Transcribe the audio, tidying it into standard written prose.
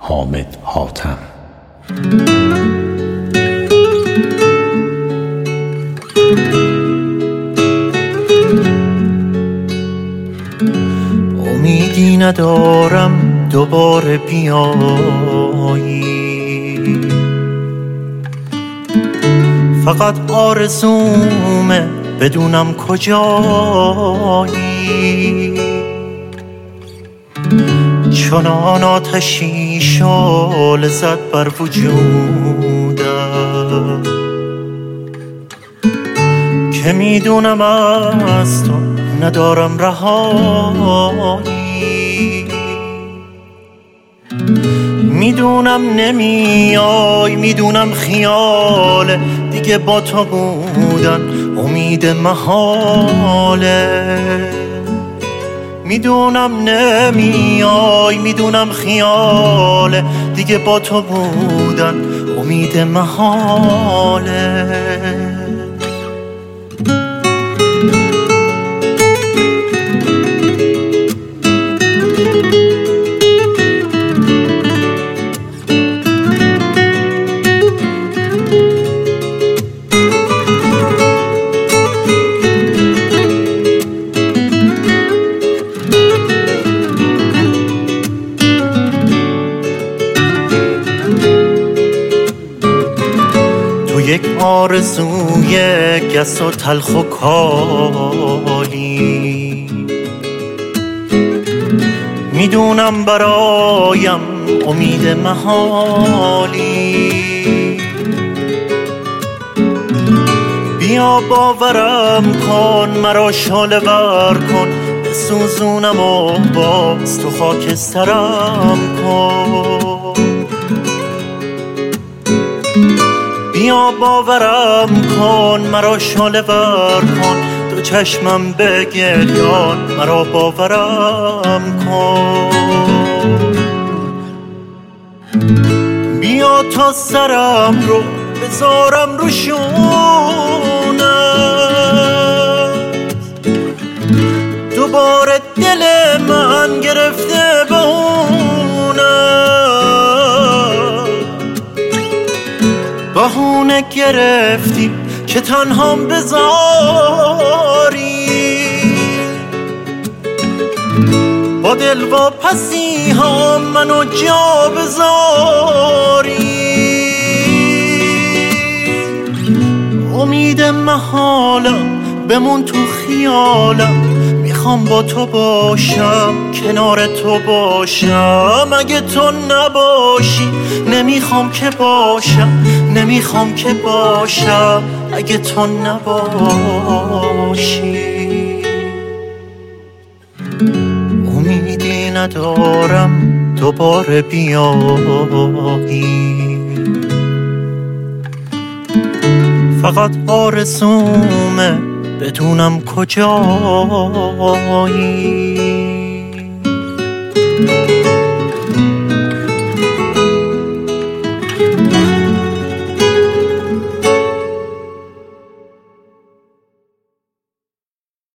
حامد حاتم. امیدی ندارم دوباره بیایی، فقط آرزومه بدونم کجایی. چنان آتشی شعله زد بر وجودم که میدونم از تو ندارم رهایی. میدونم نمیای، میدونم خیاله دیگه با تو بودن امید محاله. میدونم نمیای، میدونم خیاله دیگه با تو بودن امید محاله. یک آرزوی گس و تلخ و کالی، میدونم برایم امید محالی. بیا باورم کن، مرا شعله ور کن، بسوزونم و باز تو خاکسترم کن. بیا باورم کن، مرا شعله ور کن، تو چشمم به گریان مرا باورم کن. بیا تا سرم رو بذارم رو شونت، دوباره دل من گرفته به بهونه گرفتی که تنهام بذاری، با دل واپسی ها منو جا بذاری. امید محالم بمون تو خیالم، میخوام با تو باشم، کنار تو باشم. اگه تو نباشی نمیخوام که باشم، نمیخوام که باشم اگه تو نباشی. امیدی ندارم دوباره بیایی، فقط آرزومه بدونم کجایی.